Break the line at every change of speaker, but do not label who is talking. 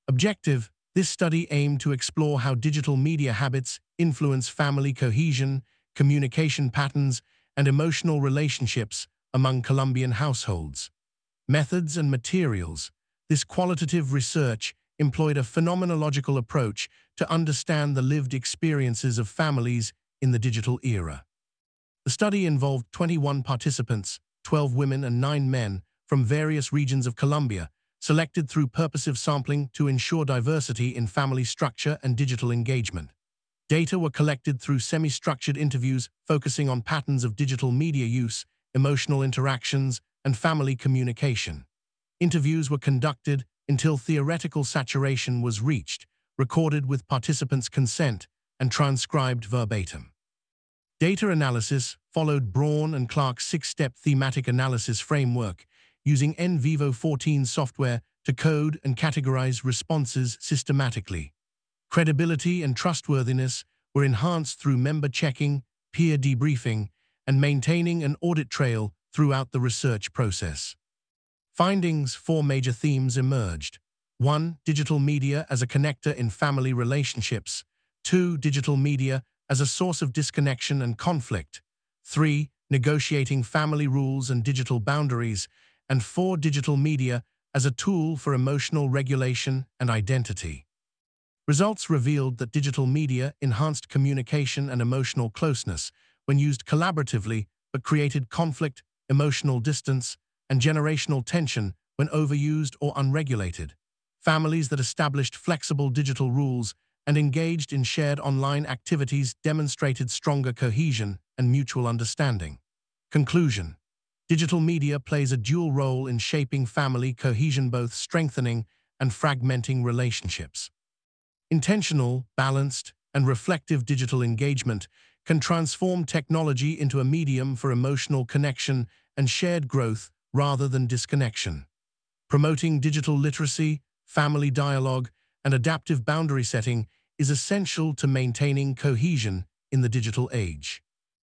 Objective: this study aimed to explore how digital media habits influence family cohesion, communication patterns, and emotional relationships among Colombian households. Methods and materials: this qualitative research employed a phenomenological approach to understand the lived experiences of families in the digital era. The study involved 21 participants, 12 women and 9 men, from various regions of Colombia, selected through purposive sampling to ensure diversity in family structure and digital engagement. Data were collected through semi-structured interviews focusing on patterns of digital media use, emotional interactions, and family communication. Interviews were conducted until theoretical saturation was reached, recorded with participants' consent, and transcribed verbatim. Data analysis followed Braun and Clark's 6-step thematic analysis framework, using NVivo 14 software to code and categorize responses systematically. Credibility and trustworthiness were enhanced through member checking, peer debriefing, and maintaining an audit trail throughout the research process. Findings: 4 major themes emerged. 1. Digital media as a connector in family relationships. 2. Digital media as a source of disconnection and conflict. 3. Negotiating family rules and digital boundaries. And 4. Digital media as a tool for emotional regulation and identity. Results revealed that digital media enhanced communication and emotional closeness when used collaboratively, but created conflict, emotional distance, and generational tension when overused or unregulated. Families that established flexible digital rules and engaged in shared online activities demonstrated stronger cohesion and mutual understanding. Conclusion: digital media plays a dual role in shaping family cohesion, both strengthening and fragmenting relationships. Intentional, balanced, and reflective digital engagement can transform technology into a medium for emotional connection and shared growth rather than disconnection. Promoting digital literacy, family dialogue, and adaptive boundary setting is essential to maintaining cohesion in the digital age.